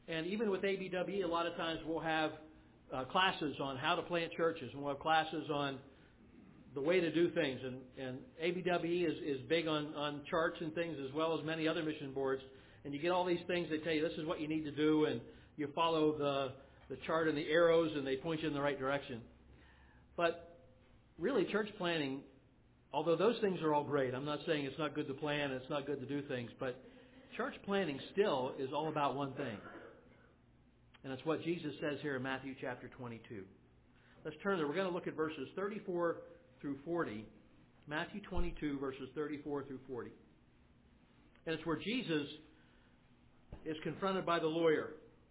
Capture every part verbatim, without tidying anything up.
And even with A B W E, a lot of times we'll have uh, classes on how to plant churches, and we'll have classes on the way to do things. And, and A B W E is, is big on, on charts and things, as well as many other mission boards. And you get all these things, they tell you this is what you need to do, and you follow the, the chart and the arrows, and they point you in the right direction. But really, church planting, although those things are all great, I'm not saying it's not good to plan, it's not good to do things, but church planting still is all about one thing. And it's what Jesus says here in Matthew chapter twenty-two. Let's turn there. We're going to look at verses thirty-four through forty. Matthew twenty-two, verses thirty-four through forty. And it's where Jesus is confronted by the lawyer.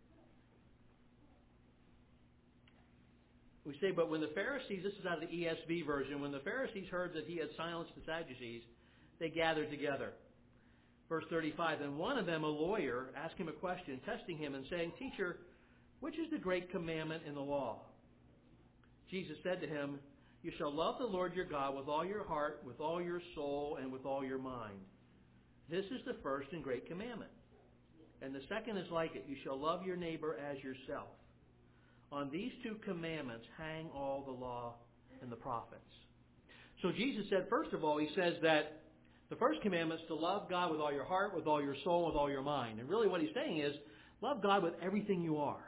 We say, but when the Pharisees, this is out of the E S V version, when the Pharisees heard that he had silenced the Sadducees, they gathered together. Verse thirty-five, then one of them, a lawyer, asked him a question, testing him and saying, Teacher, which is the great commandment in the law? Jesus said to him, You shall love the Lord your God with all your heart, with all your soul, and with all your mind. This is the first and great commandment. And the second is like it. You shall love your neighbor as yourself. On these two commandments hang all the law and the prophets. So Jesus said, first of all, he says that the first commandment is to love God with all your heart, with all your soul, with all your mind. And really what he's saying is, love God with everything you are.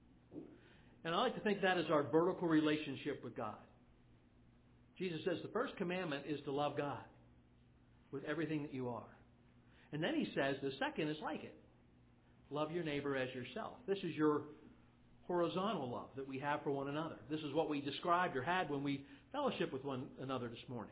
And I like to think that is our vertical relationship with God. Jesus says the first commandment is to love God with everything that you are. And then he says the second is like it. Love your neighbor as yourself. This is your horizontal love that we have for one another. This is what we described or had when we fellowship with one another this morning.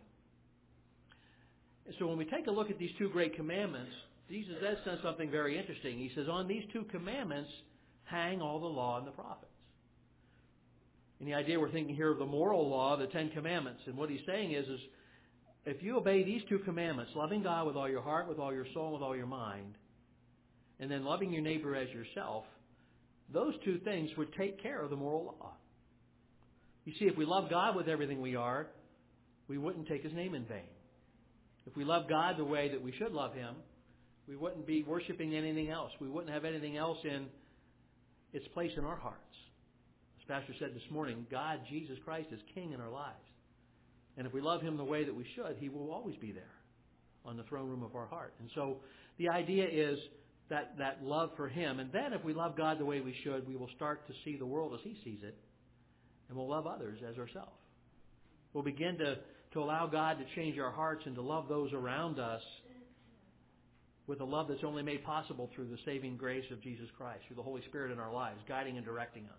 And so when we take a look at these two great commandments, Jesus then says something very interesting. He says, on these two commandments hang all the law and the prophets. And the idea we're thinking here of the moral law, the Ten Commandments. And what he's saying is, is if you obey these two commandments, loving God with all your heart, with all your soul, with all your mind, and then loving your neighbor as yourself, those two things would take care of the moral law. You see, if we love God with everything we are, we wouldn't take his name in vain. If we love God the way that we should love him, we wouldn't be worshiping anything else. We wouldn't have anything else in its place in our hearts. As Pastor said this morning, God, Jesus Christ, is King in our lives. And if we love him the way that we should, he will always be there on the throne room of our heart. And so the idea is that, that love for him. And then if we love God the way we should, we will start to see the world as he sees it. And we'll love others as ourselves. We'll begin to, to allow God to change our hearts and to love those around us with a love that's only made possible through the saving grace of Jesus Christ, through the Holy Spirit in our lives, guiding and directing us.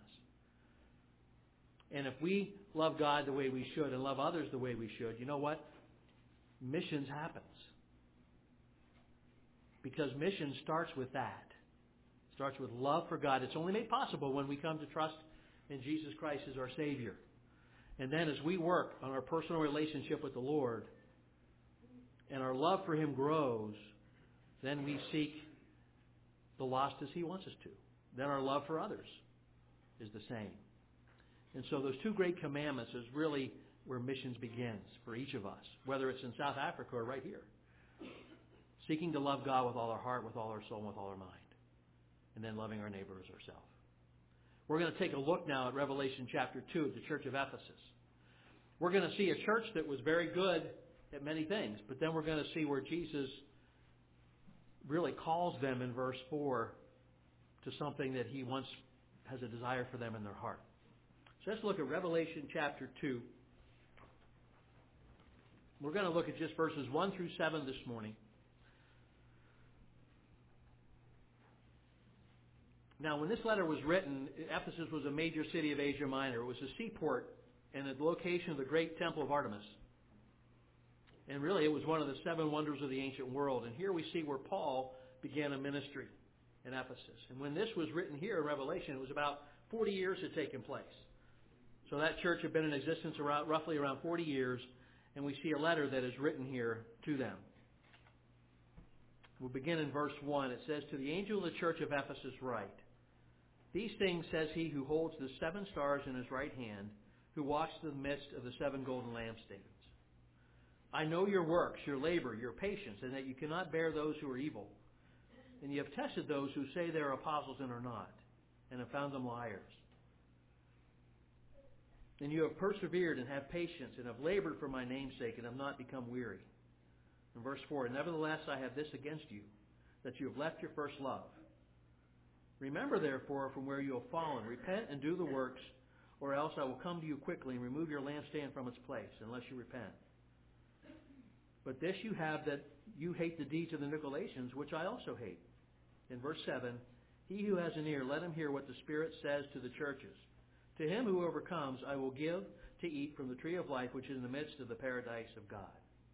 And if we love God the way we should and love others the way we should, you know what? Missions happens. Because mission starts with that. It starts with love for God. It's only made possible when we come to trust in Jesus Christ as our Savior. And then as we work on our personal relationship with the Lord and our love for him grows, then we seek the lost as he wants us to. Then our love for others is the same. And so those two great commandments is really where missions begins for each of us, whether it's in South Africa or right here. Seeking to love God with all our heart, with all our soul, and with all our mind. And then loving our neighbor as ourselves. We're going to take a look now at Revelation chapter two, the church of Ephesus. We're going to see a church that was very good at many things, but then we're going to see where Jesus really calls them in verse four to something that he wants, has a desire for them in their heart. So let's look at Revelation chapter two. We're going to look at just verses one through seven this morning. Now, when this letter was written, Ephesus was a major city of Asia Minor. It was a seaport and the location of the great temple of Artemis. And really, it was one of the seven wonders of the ancient world. And here we see where Paul began a ministry in Ephesus. And when this was written here in Revelation, it was about forty years had taken place. So that church had been in existence around, roughly around forty years. And we see a letter that is written here to them. We'll begin in verse one. It says, To the angel of the church of Ephesus write, These things says he who holds the seven stars in his right hand, who walks in the midst of the seven golden lampstands. I know your works, your labor, your patience, and that you cannot bear those who are evil. And you have tested those who say they are apostles and are not, and have found them liars. And you have persevered and have patience, and have labored for my name's sake, and have not become weary. In verse four, nevertheless I have this against you, that you have left your first love. Remember, therefore, from where you have fallen. Repent and do the works, or else I will come to you quickly and remove your lampstand from its place, unless you repent. But this you have, that you hate the deeds of the Nicolaitans, which I also hate. In verse seven, he who has an ear, let him hear what the Spirit says to the churches. To him who overcomes, I will give to eat from the tree of life, which is in the midst of the paradise of God.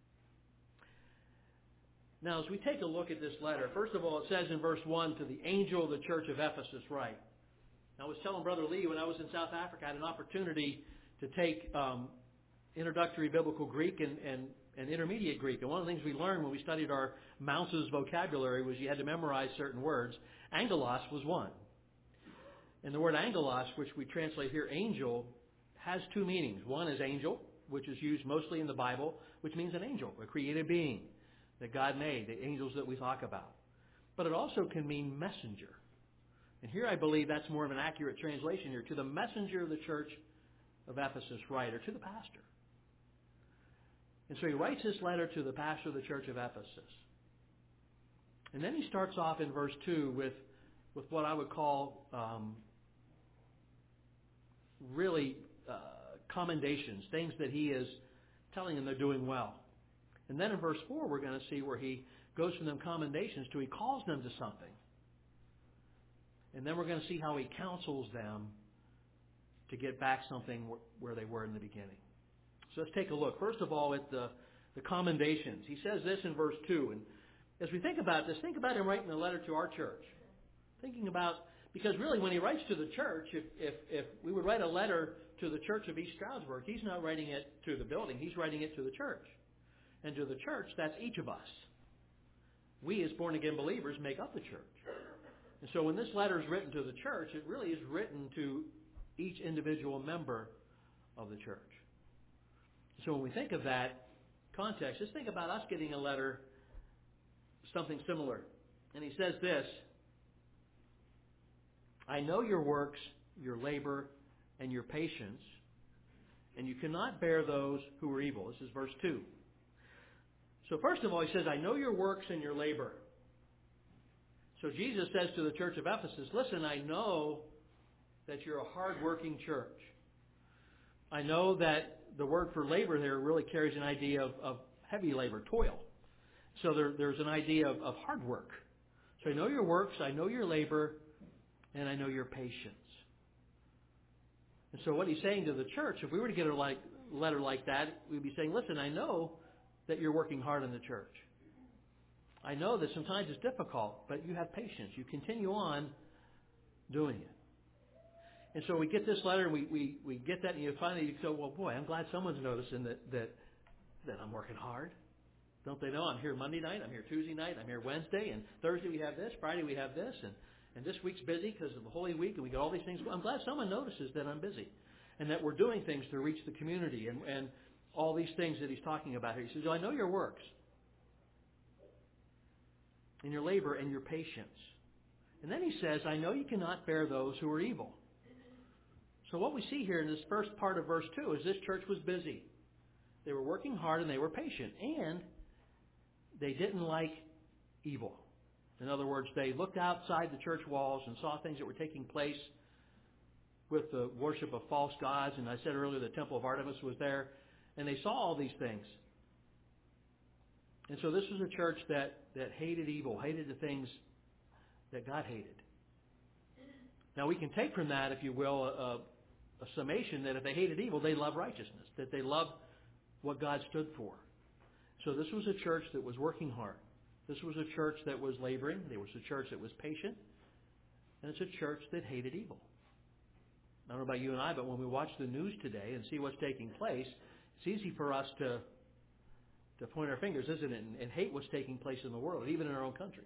Now, as we take a look at this letter, first of all, it says in verse one, to the angel of the church of Ephesus write. I was telling Brother Lee, when I was in South Africa, I had an opportunity to take um, introductory biblical Greek and, and, and intermediate Greek. And one of the things we learned when we studied our Mounce's vocabulary was you had to memorize certain words. Angelos was one. And the word angelos, which we translate here angel, has two meanings. One is angel, which is used mostly in the Bible, which means an angel, a created being that God made, the angels that we talk about. But it also can mean messenger. And here I believe that's more of an accurate translation here. To the messenger of the church of Ephesus write, or to the pastor. And so he writes this letter to the pastor of the church of Ephesus. And then he starts off in verse two with, with what I would call um, really uh, commendations, things that he is telling them they're doing well. And then in verse four, we're going to see where he goes from them commendations to he calls them to something. And then we're going to see how he counsels them to get back something where they were in the beginning. So let's take a look. First of all, at the, the commendations. He says this in verse two. And as we think about this, think about him writing a letter to our church. Thinking about, because really when he writes to the church, if, if, if we would write a letter to the church of East Stroudsburg, he's not writing it to the building, he's writing it to the church. And to the church, that's each of us. We as born-again believers make up the church. And so when this letter is written to the church, it really is written to each individual member of the church. So when we think of that context, just think about us getting a letter, something similar. And he says this, I know your works, your labor, and your patience, and you cannot bear those who are evil. This is verse two. So first of all, he says, I know your works and your labor. So Jesus says to the church of Ephesus, listen, I know that you're a hard-working church. I know that the word for labor there really carries an idea of, of heavy labor, toil. So there, there's an idea of, of hard work. So I know your works, I know your labor, and I know your patience. And so what he's saying to the church, if we were to get a like, letter like that, we'd be saying, listen, I know that you're working hard in the church. I know that sometimes it's difficult, but you have patience. You continue on doing it. And so we get this letter, and we, we, we get that, and you finally you go, well, boy, I'm glad someone's noticing that, that, that I'm working hard. Don't they know I'm here Monday night, I'm here Tuesday night, I'm here Wednesday, and Thursday we have this, Friday we have this, and, and this week's busy because of the Holy Week, and we got all these things. Well, I'm glad someone notices that I'm busy and that we're doing things to reach the community and, and all these things that he's talking about here. He says, I know your works and your labor and your patience. And then he says, I know you cannot bear those who are evil. So what we see here in this first part of verse two is this church was busy. They were working hard and they were patient. And they didn't like evil. In other words, they looked outside the church walls and saw things that were taking place with the worship of false gods. And I said earlier the temple of Artemis was there. And they saw all these things. And so this was a church that, that hated evil, hated the things that God hated. Now we can take from that, if you will, a, a summation that if they hated evil, they loved righteousness, that they loved what God stood for. So this was a church that was working hard. This was a church that was laboring. There was a church that was patient. And it's a church that hated evil. I don't know about you and I, but when we watch the news today and see what's taking place, it's easy for us to to point our fingers, isn't it, and, and hate what's taking place in the world, even in our own country.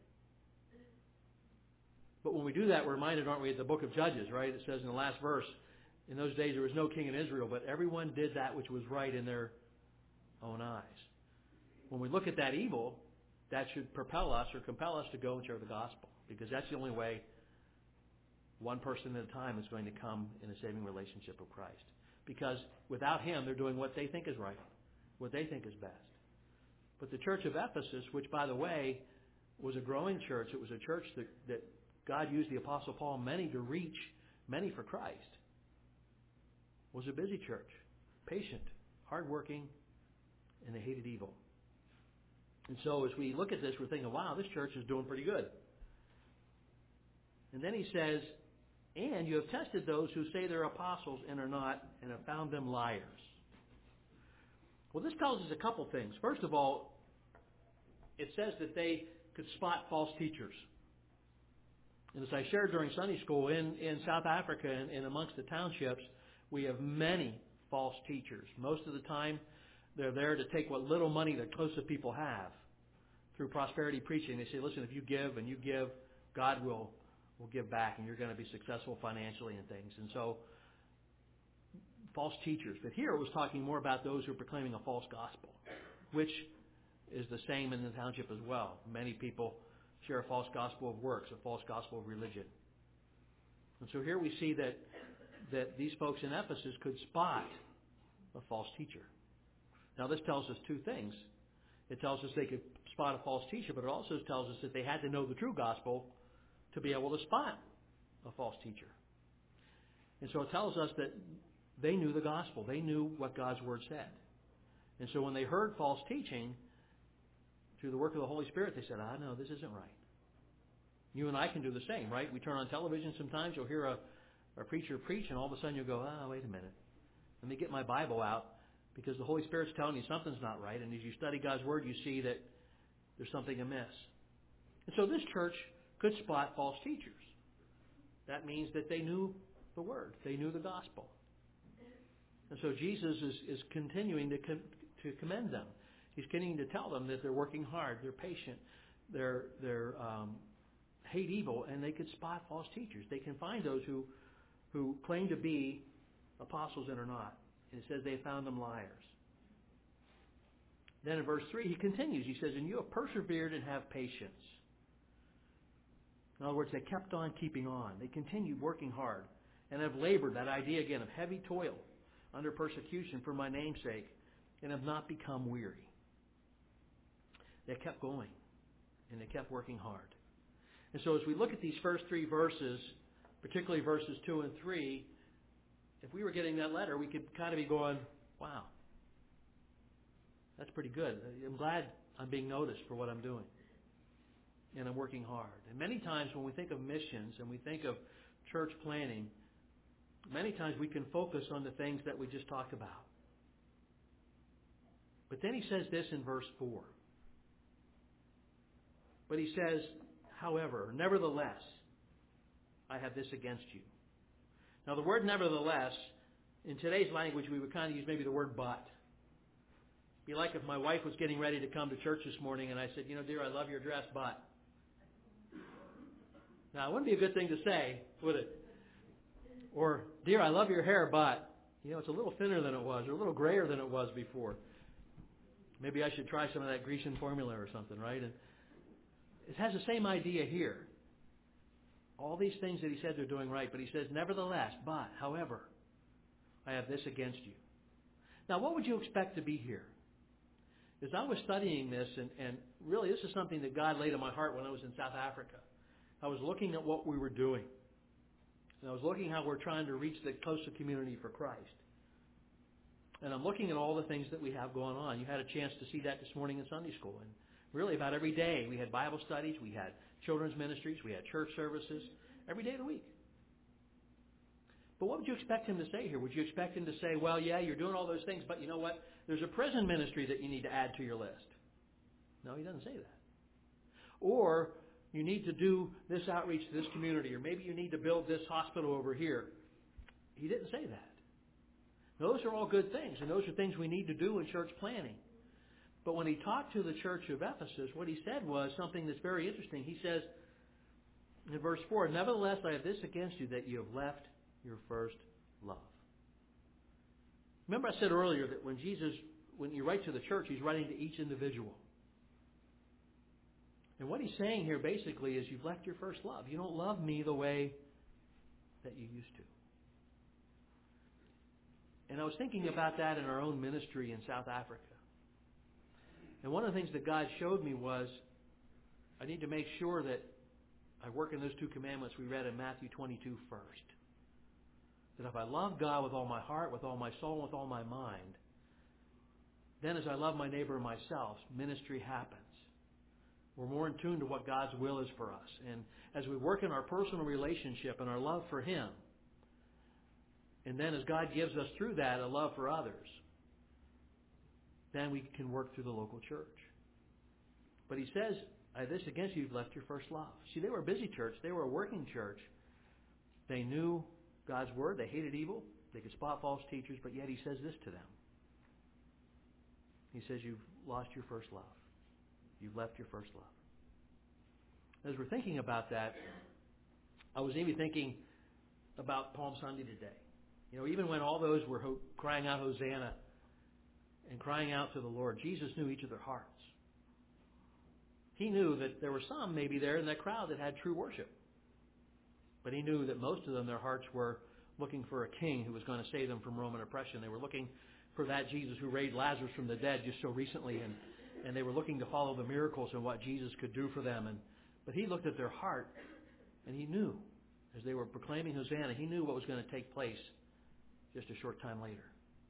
But when we do that, we're reminded, aren't we, of the book of Judges, right? It says in the last verse, in those days there was no king in Israel, but everyone did that which was right in their own eyes. When we look at that evil, that should propel us or compel us to go and share the gospel, because that's the only way one person at a time is going to come in a saving relationship with Christ. Because without Him, they're doing what they think is right, what they think is best. But the church of Ephesus, which, by the way, was a growing church, it was a church that, that God used the Apostle Paul and many to reach many for Christ, was a busy church, patient, hardworking, and they hated evil. And so as we look at this, we're thinking, wow, this church is doing pretty good. And then he says, and you have tested those who say they're apostles and are not, and have found them liars. Well, this tells us a couple things. First of all, it says that they could spot false teachers. And as I shared during Sunday school, in, in South Africa and, and amongst the townships, we have many false teachers. Most of the time, they're there to take what little money the closest people have through prosperity preaching. They say, listen, if you give and you give, God will, will give back, and you're going to be successful financially and things. And so, false teachers. But here it was talking more about those who are proclaiming a false gospel, which is the same in the township as well. Many people share a false gospel of works, a false gospel of religion. And so here we see that that these folks in Ephesus could spot a false teacher. Now this tells us two things. It tells us they could spot a false teacher, but it also tells us that they had to know the true gospel to be able to spot a false teacher. And so it tells us that they knew the gospel. They knew what God's Word said. And so when they heard false teaching, through the work of the Holy Spirit, they said, ah, no, this isn't right. You and I can do the same, right? We turn on television sometimes, you'll hear a, a preacher preach, and all of a sudden you'll go, ah, oh, wait a minute. Let me get my Bible out, because the Holy Spirit's telling you something's not right. And as you study God's Word, you see that there's something amiss. And so this church could spot false teachers. That means that they knew the Word. They knew the gospel. And so Jesus is, is continuing to, com- to commend them. He's continuing to tell them that they're working hard, they're patient, they're, they're um, hate evil, and they could spot false teachers. They can find those who, who claim to be apostles and are not. And it says they found them liars. Then in verse three, he continues. He says, and you have persevered and have patience. In other words, they kept on keeping on. They continued working hard and have labored, that idea again of heavy toil under persecution for my name's sake, and have not become weary. They kept going, and they kept working hard. And so as we look at these first three verses, particularly verses two and three, if we were getting that letter, we could kind of be going, wow, that's pretty good. I'm glad I'm being noticed for what I'm doing. And I'm working hard. And many times when we think of missions and we think of church planning, many times we can focus on the things that we just talked about. But then he says this in verse four. But he says, however, nevertheless, I have this against you. Now the word nevertheless, in today's language, we would kind of use maybe the word but. It'd be like if my wife was getting ready to come to church this morning and I said, you know, dear, I love your dress, but. Now, it wouldn't be a good thing to say, would it? Or, dear, I love your hair, but, you know, it's a little thinner than it was, or a little grayer than it was before. Maybe I should try some of that Grecian formula or something, right? And it has the same idea here. All these things that he said they're doing right, but he says, nevertheless, but, however, I have this against you. Now, what would you expect to be here? As I was studying this, and, and really this is something that God laid on my heart when I was in South Africa. I was looking at what we were doing. And I was looking how we're trying to reach the coastal community for Christ. And I'm looking at all the things that we have going on. You had a chance to see that this morning in Sunday school. And really about every day we had Bible studies, we had children's ministries, we had church services, every day of the week. But what would you expect him to say here? Would you expect him to say, well, yeah, you're doing all those things, but you know what? There's a prison ministry that you need to add to your list. No, he doesn't say that. Or you need to do this outreach to this community, or maybe you need to build this hospital over here. He didn't say that. Those are all good things, and those are things we need to do in church planning. But when he talked to the church of Ephesus, what he said was something that's very interesting. He says in verse four, nevertheless, I have this against you, that you have left your first love. Remember I said earlier that when Jesus, when you write to the church, he's writing to each individual. And what he's saying here basically is you've left your first love. You don't love me the way that you used to. And I was thinking about that in our own ministry in South Africa. And one of the things that God showed me was I need to make sure that I work in those two commandments we read in Matthew twenty-two first. That if I love God with all my heart, with all my soul, and with all my mind, then as I love my neighbor and myself, ministry happens. We're more in tune to what God's will is for us. And as we work in our personal relationship and our love for Him, and then as God gives us through that a love for others, then we can work through the local church. But He says, I have this against you, you've left your first love. See, they were a busy church. They were a working church. They knew God's Word. They hated evil. They could spot false teachers. But yet He says this to them. He says, you've lost your first love. You've left your first love. As we're thinking about that, I was even thinking about Palm Sunday today. You know, even when all those were ho- crying out Hosanna and crying out to the Lord, Jesus knew each of their hearts. He knew that there were some maybe there in that crowd that had true worship. But He knew that most of them, their hearts were looking for a king who was going to save them from Roman oppression. They were looking for that Jesus who raised Lazarus from the dead just so recently, and, and they were looking to follow the miracles and what Jesus could do for them. And But He looked at their heart, and He knew, as they were proclaiming Hosanna, He knew what was going to take place just a short time later.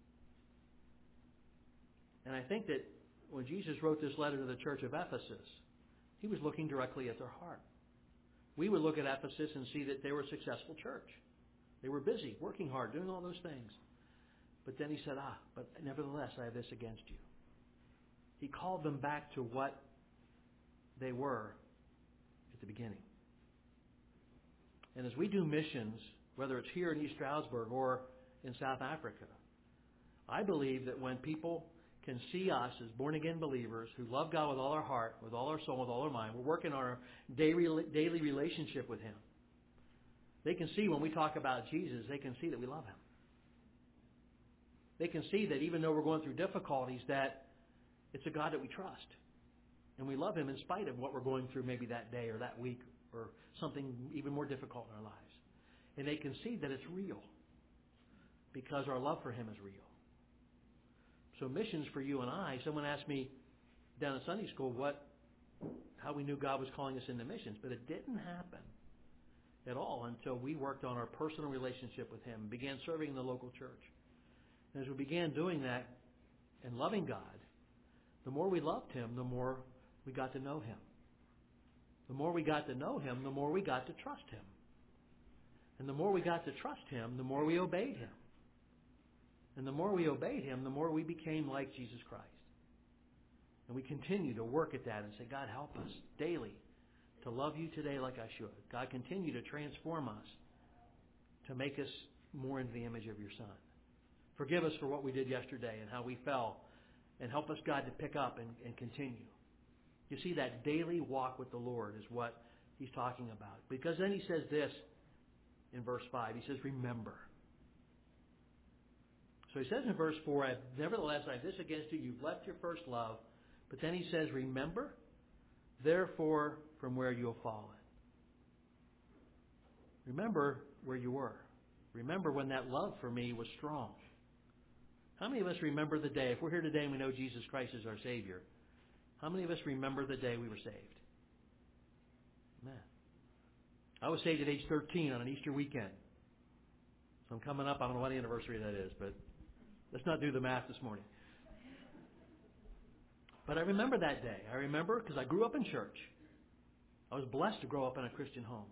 And I think that when Jesus wrote this letter to the church of Ephesus, He was looking directly at their heart. We would look at Ephesus and see that they were a successful church. They were busy, working hard, doing all those things. But then He said, ah, but nevertheless, I have this against you. He called them back to what they were at the beginning. And as we do missions, whether it's here in East Stroudsburg or in South Africa, I believe that when people can see us as born-again believers who love God with all our heart, with all our soul, with all our mind, we're working on our daily, daily relationship with Him. They can see when we talk about Jesus, they can see that we love Him. They can see that even though we're going through difficulties, that it's a God that we trust. And we love Him in spite of what we're going through maybe that day or that week or something even more difficult in our lives. And they can see that it's real because our love for Him is real. So missions for you and I, someone asked me down in Sunday school what, how we knew God was calling us into missions, but it didn't happen at all until we worked on our personal relationship with Him, began serving in the local church. And as we began doing that and loving God, the more we loved Him, the more we got to know Him. The more we got to know Him, the more we got to trust Him. And the more we got to trust Him, the more we obeyed Him. And the more we obeyed Him, the more we became like Jesus Christ. And we continue to work at that and say, God, help us daily to love You today like I should. God, continue to transform us to make us more into the image of Your Son. Forgive us for what we did yesterday and how we fell. And help us, God, to pick up and, and continue. You see, that daily walk with the Lord is what He's talking about. Because then He says this in verse five. He says, remember. So He says in verse four, nevertheless, I have this against you. You've left your first love. But then He says, remember, therefore, from where you have fallen. Remember where you were. Remember when that love for me was strong. How many of us remember the day, if we're here today and we know Jesus Christ is our Savior, how many of us remember the day we were saved? Man. I was saved at age thirteen on an Easter weekend. So I'm coming up, I don't know what anniversary that is, but let's not do the math this morning. But I remember that day. I remember because I grew up in church. I was blessed to grow up in a Christian home.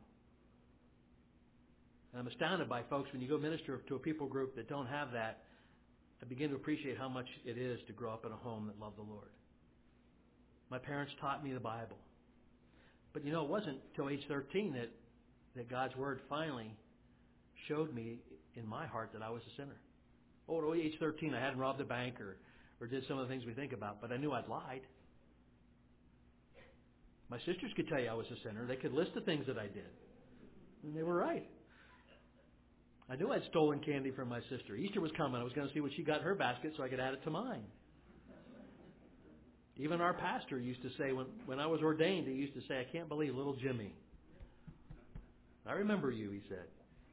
And I'm astounded by folks, when you go minister to a people group that don't have that, I begin to appreciate how much it is to grow up in a home that loved the Lord. My parents taught me the Bible. But you know, it wasn't until age thirteen that, that God's Word finally showed me in my heart that I was a sinner. Oh, at age thirteen, I hadn't robbed a bank or, or did some of the things we think about, but I knew I'd lied. My sisters could tell you I was a sinner. They could list the things that I did. And they were right. I knew I'd stolen candy from my sister. Easter was coming. I was going to see what she got in her basket so I could add it to mine. Even our pastor used to say, when, when I was ordained, he used to say, I can't believe little Jimmy. I remember you, he said.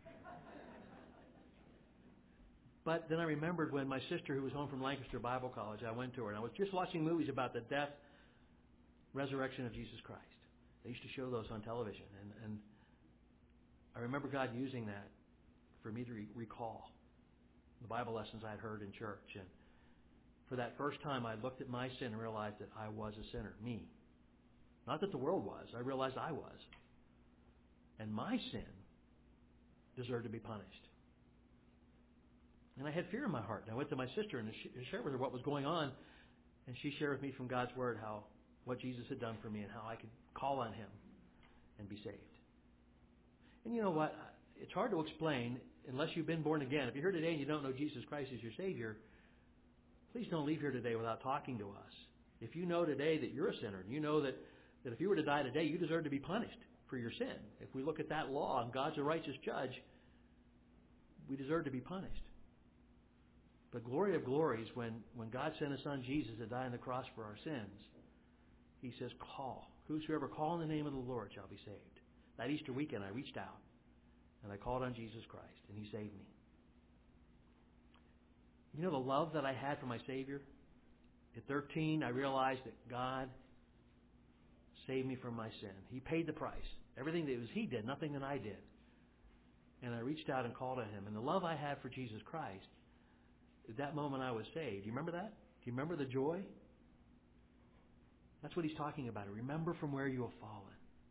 But then I remembered when my sister, who was home from Lancaster Bible College, I went to her, and I was just watching movies about the death, resurrection of Jesus Christ. They used to show those on television. And, and I remember God using that for me to re- recall the Bible lessons I'd heard in church. And for that first time, I looked at my sin and realized that I was a sinner, me. Not that the world was. I realized I was. And my sin deserved to be punished. And I had fear in my heart. And I went to my sister and shared with her what was going on. And she shared with me from God's Word how what Jesus had done for me and how I could call on Him and be saved. And you know what? It's hard to explain unless you've been born again. If you're here today and you don't know Jesus Christ as your Savior, please don't leave here today without talking to us. If you know today that you're a sinner, and you know that, that if you were to die today, you deserve to be punished for your sin. If we look at that law and God's a righteous judge, we deserve to be punished. But glory of glories, when, when God sent His Son Jesus to die on the cross for our sins, He says, call. Whosoever call in the name of the Lord shall be saved. That Easter weekend, I reached out and I called on Jesus Christ, and He saved me. You know the love that I had for my Savior? At thirteen, I realized that God saved me from my sin. He paid the price. Everything that it was He did, nothing that I did. And I reached out and called on Him. And the love I had for Jesus Christ, at that moment I was saved. Do you remember that? Do you remember the joy? That's what He's talking about. Remember from where you have fallen.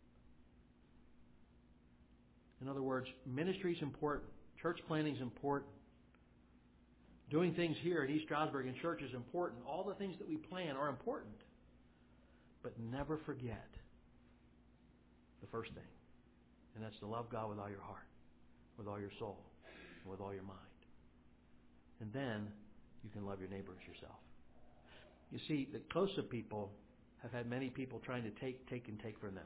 In other words, ministry is important. Church planting is important. Doing things here at East Stroudsburg in church is important. All the things that we plan are important. But never forget the first thing. And that's to love God with all your heart, with all your soul, and with all your mind. And then you can love your neighbor as yourself. You see, the closer people have had many people trying to take, take, and take from them.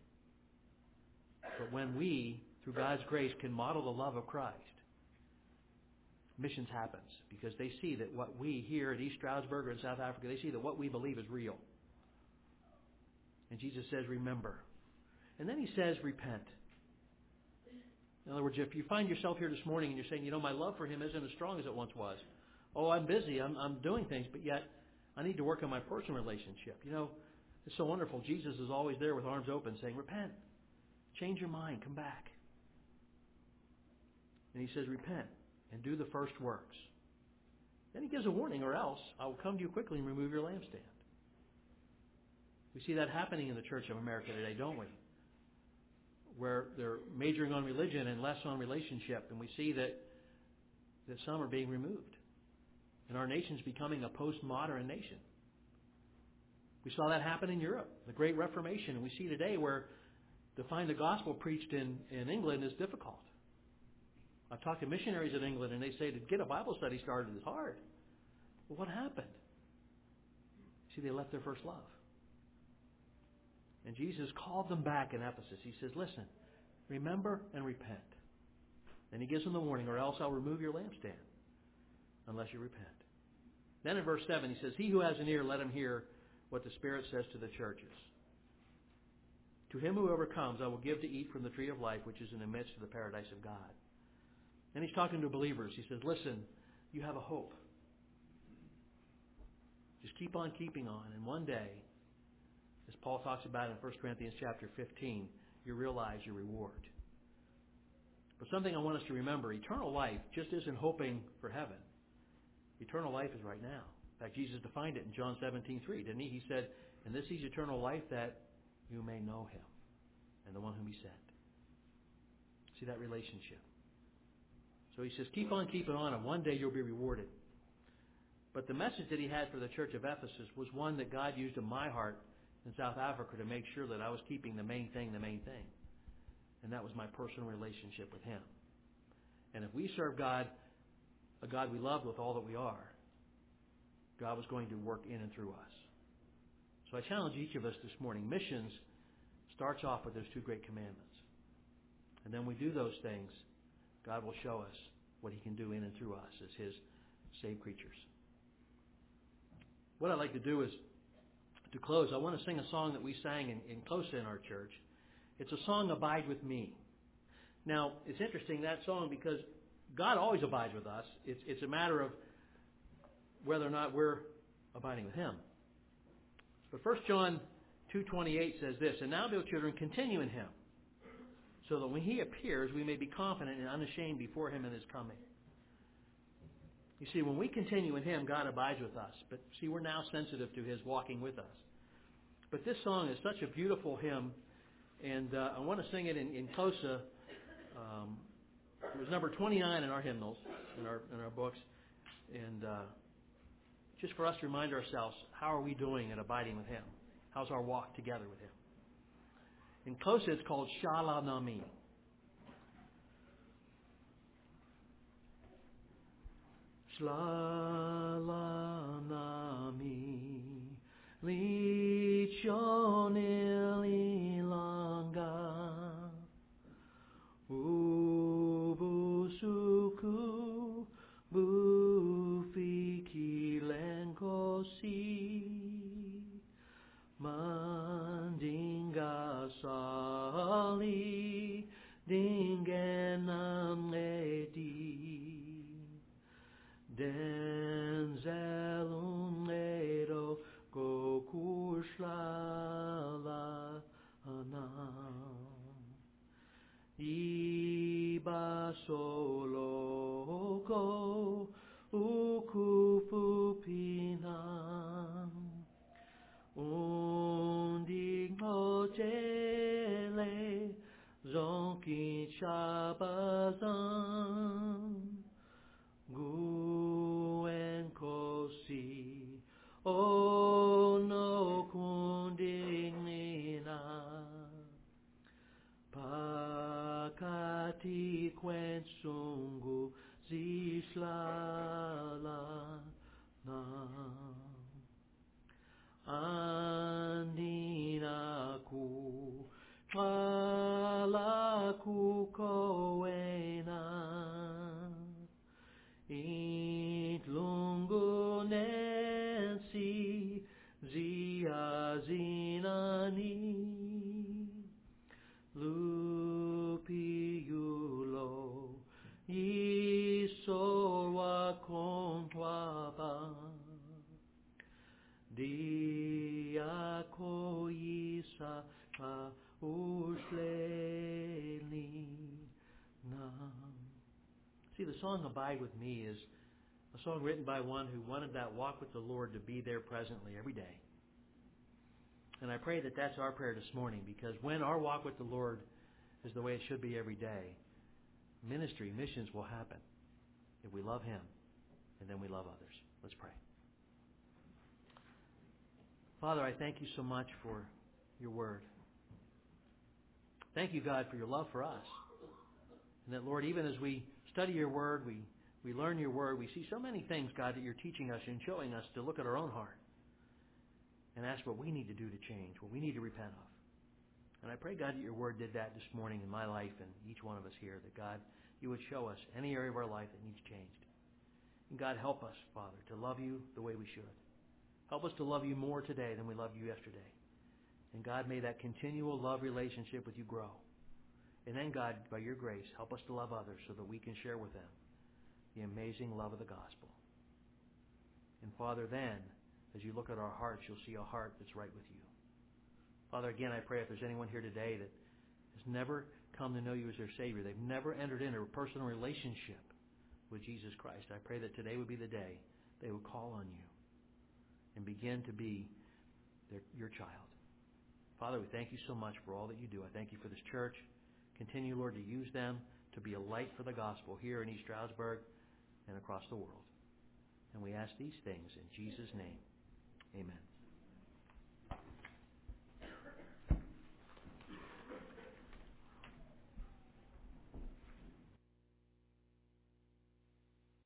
But when we, through God's grace, can model the love of Christ, missions happens because they see that what we here at East Stroudsburg or in South Africa, they see that what we believe is real. And Jesus says, remember. And then He says, repent. In other words, if you find yourself here this morning and you're saying, you know, my love for Him isn't as strong as it once was. Oh, I'm busy. I'm, I'm doing things, but yet I need to work on my personal relationship. You know, it's so wonderful. Jesus is always there with arms open saying, repent. Change your mind. Come back. And He says, repent and do the first works. Then He gives a warning, or else I will come to you quickly and remove your lampstand. We see that happening in the Church of America today, don't we? Where they're majoring on religion and less on relationship. And we see that, that some are being removed. And our nation's becoming a postmodern nation. We saw that happen in Europe, the Great Reformation. And we see today where to find the gospel preached in, in England is difficult. I've talked to missionaries in England, and they say to get a Bible study started is hard. Well, what happened? See, they left their first love. And Jesus called them back in Ephesus. He says, listen, remember and repent. And He gives them the warning, or else I'll remove your lampstand unless you repent. Then in verse seven, He says, he who has an ear, let him hear what the Spirit says to the churches. To him who overcomes, I will give to eat from the tree of life, which is in the midst of the paradise of God. And He's talking to believers. He says, listen, you have a hope. Just keep on keeping on. And one day, as Paul talks about in First Corinthians chapter fifteen, you realize your reward. But something I want us to remember, eternal life just isn't hoping for heaven. Eternal life is right now. In fact, Jesus defined it in John seventeen three, didn't He? He said, and this is eternal life, that you may know Him and the one whom He sent. See that relationship. So He says, keep on keeping on, and one day you'll be rewarded. But the message that He had for the church of Ephesus was one that God used in my heart in South Africa to make sure that I was keeping the main thing the main thing. And that was my personal relationship with Him. And if we serve God, a God we love with all that we are, God was going to work in and through us. So I challenge each of us this morning. Missions starts off with those two great commandments. And then we do those things, God will show us what He can do in and through us as His saved creatures. What I'd like to do is to close, I want to sing a song that we sang in, in Closa in our church. It's a song, Abide With Me. Now, it's interesting, that song, because God always abides with us. It's, it's a matter of whether or not we're abiding with Him. But First John two twenty-eight says this, "And now, dear children, continue in Him, so that when He appears, we may be confident and unashamed before Him in His coming." You see, when we continue in Him, God abides with us. But see, we're now sensitive to His walking with us. But this song is such a beautiful hymn, and uh, I want to sing it in, in Closa. Um, it was number twenty-nine in our hymnals, in our in our books, and uh, just for us to remind ourselves, how are we doing at abiding with Him? How's our walk together with Him? In Closa, it's called Shala Nami. Shala Nami Lichonil Ilanga Ubusuku Bufiki Lenkosi Mandinga Sali Dingenam Ledi Denzelum Ledo Gokushlala Anam Iba Soloko Ukupupinam Undignotele Zonkin Shabazam Guen Kosi O no kundignina Pakati Quensungu Zishlala Nam Andinaku Malaku Koena Itlungu Nancy Zia Zinani Lupiulo Yisowa Kontwaba Diako Yisa Ushleli Nam. See, the song Abide With Me is a song written by one who wanted that walk with the Lord to be there presently every day. And I pray that that's our prayer this morning, because when our walk with the Lord is the way it should be every day, ministry, missions will happen if we love Him and then we love others. Let's pray. Father, I thank you so much for your word. Thank you, God, for your love for us. And that, Lord, even as we study your word, we, we learn your word, we see so many things, God, that you're teaching us and showing us to look at our own heart and ask what we need to do to change, what we need to repent of. And I pray, God, that your word did that this morning in my life and each one of us here, that, God, you would show us any area of our life that needs changed. And, God, help us, Father, to love you the way we should. Help us to love you more today than we loved you yesterday. And, God, may that continual love relationship with you grow. And then, God, by your grace, help us to love others so that we can share with them the amazing love of the gospel. And, Father, then, as you look at our hearts, you'll see a heart that's right with you. Father, again, I pray if there's anyone here today that has never come to know you as their Savior, they've never entered into a personal relationship with Jesus Christ, I pray that today would be the day they would call on you and begin to be their, your child. Father, we thank you so much for all that you do. I thank you for this church. Continue, Lord, to use them to be a light for the gospel here in East Stroudsburg and across the world. And we ask these things in Jesus' name. Amen.